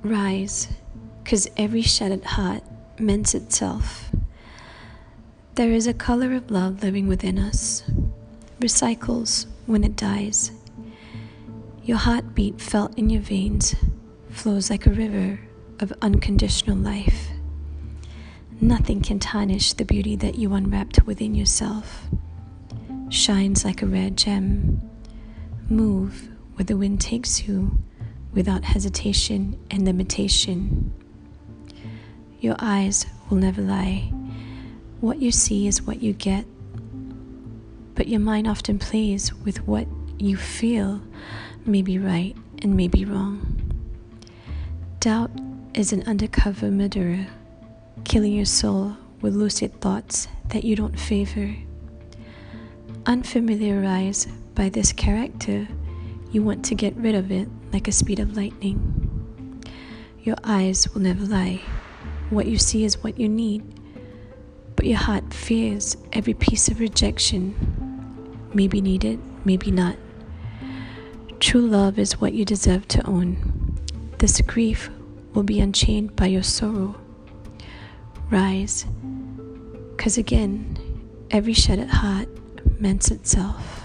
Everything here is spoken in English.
Rise, 'cause every shattered heart mends itself. There is a color of love living within us, recycles when it dies. Your heartbeat felt in your veins flows like a river of unconditional life. Nothing can tarnish the beauty that you unwrapped within yourself. Shines like a rare gem. Move where the wind takes you without hesitation and limitation. Your eyes will never lie. What you see is what you get. But your mind often plays with what you feel may be right and may be wrong. Doubt is an undercover murderer, killing your soul with lucid thoughts that you don't favor. Unfamiliarized by this character, you want to get rid of it like a speed of lightning. Your eyes will never lie. What you see is what you need. But your heart fears every piece of rejection. Maybe needed, maybe not. True love is what you deserve to own. This grief will be unchained by your sorrow. Rise, 'cause again, every shattered heart mends itself.